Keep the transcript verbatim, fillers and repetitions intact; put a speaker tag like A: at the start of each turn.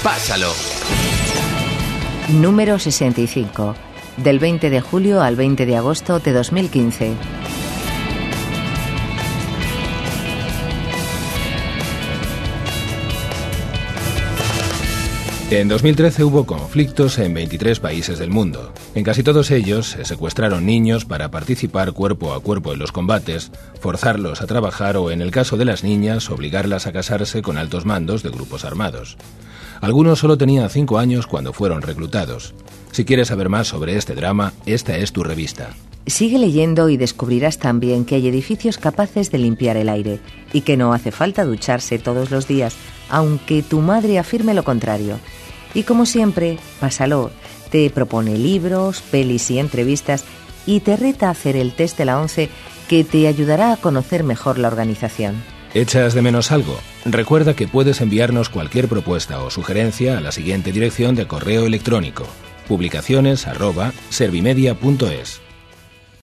A: Pásalo.
B: Número sesenta y cinco. Del veinte de julio al veinte de agosto de dos mil quince.
C: En dos mil trece hubo conflictos en veintitrés países del mundo. En casi todos ellos se secuestraron niños para participar cuerpo a cuerpo en los combates, forzarlos a trabajar o, en el caso de las niñas, obligarlas a casarse con altos mandos de grupos armados. Algunos solo tenían cinco años cuando fueron reclutados. Si quieres saber más sobre este drama, esta es tu revista.
B: Sigue leyendo y descubrirás también que hay edificios capaces de limpiar el aire y que no hace falta ducharse todos los días, aunque tu madre afirme lo contrario. Y como siempre, Pásalo te propone libros, pelis y entrevistas y te reta a hacer el test de la ONCE que te ayudará a conocer mejor la organización.
C: ¿Echas de menos algo? Recuerda que puedes enviarnos cualquier propuesta o sugerencia a la siguiente dirección de correo electrónico: publicaciones arroba servimedia punto es.